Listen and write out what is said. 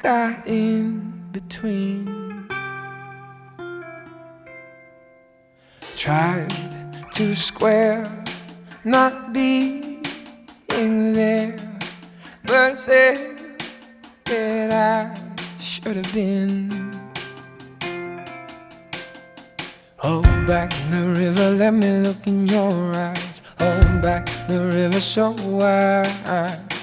got in between. Tried to square not being there, but said that I should have been. Hold back the river, let me look in your eyes. Hold back the river so wide.